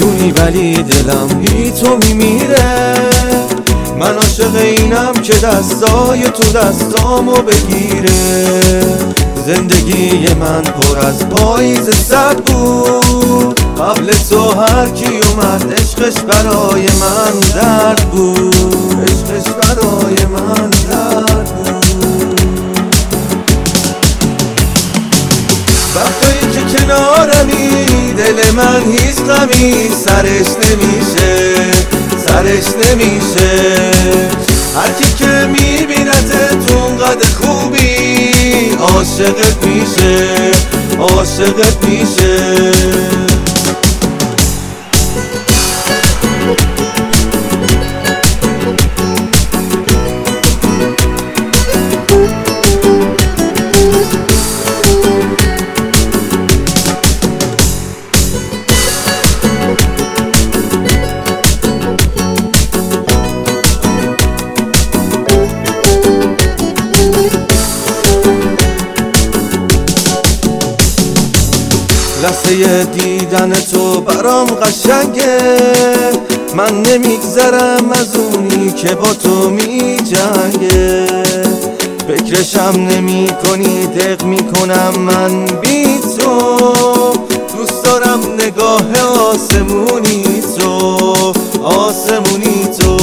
نمیدونی ولی دلم بی تو میمیره. من عاشق اینم که دستای تو دستامو بگیره. زندگی من پر از پاییز سرد بود، قبل تو هر کی اومد عشقش برای من درد بود، عشقش برای من درد بود. وقتایی که کنارمی دل من هیچ غمی سرش نمیشه، سرش نمیشه. هر کی که میبینت تو اونقدر خوبی عاشقت میشه، عاشقت میشه. لحظه دیدن تو برام قشنگه، من نمیگذرم از اونی که با تو میجنگه. فکرشم نمی کنی دق میکنم من بی تو، دوست دارم نگاه آسمونی تو، آسمونی تو.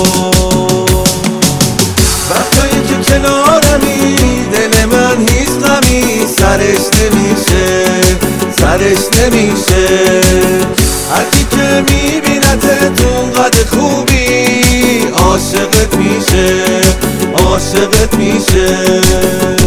وقتایی که کنارمی دل من هیچ غمی سرش نمیشه، سرش نمیشه. هر کی که میبینت تو اونقدر خوبی عاشقت میشه، عاشقت میشه.